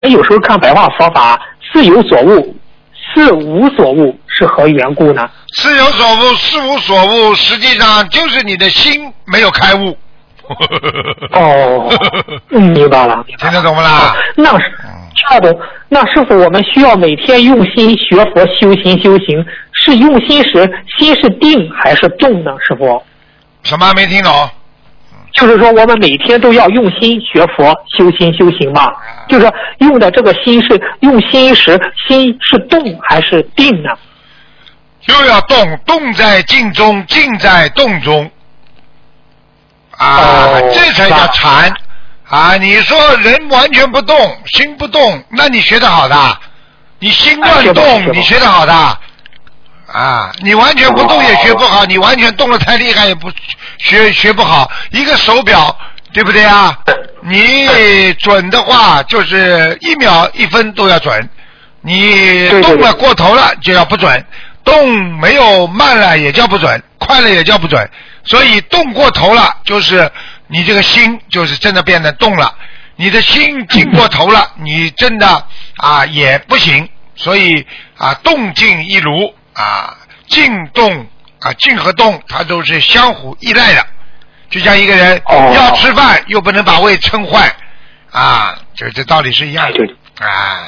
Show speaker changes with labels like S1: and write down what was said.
S1: 有时候看白话佛法，是有所悟，是无所悟，是何缘故呢？
S2: 是有所悟，是无所悟，实际上就是你的心没有开悟。
S1: 哦，明白了，
S2: 听得懂不啦？
S1: 那是听得懂。那师傅，我们需要每天用心学佛、修心修行，是用心时心是定还是动呢？师傅？
S2: 什么没听懂？
S1: 就是说，我们每天都要用心学佛、修心修行嘛。就是说用的这个心是用心时，心是动还是定呢？
S2: 又要动，动在静中，静在动中。这才叫禅啊！你说人完全不动，心不动，那你学得好的？你心乱动，你学得好的？啊，你完全不动也学不好，你完全动得太厉害也不学不好。一个手表，对不对啊？你准的话就是1秒1分都要准，你动了过头了就要不准，动没有慢了也叫不准，快了也叫不准。所以动过头了，就是你这个心就是真的变得动了，你的心静过头了，你真的也不行。所以动静一如静动静和动它都是相互依赖的。就像一个人要吃饭又不能把胃撑坏这道理是一样的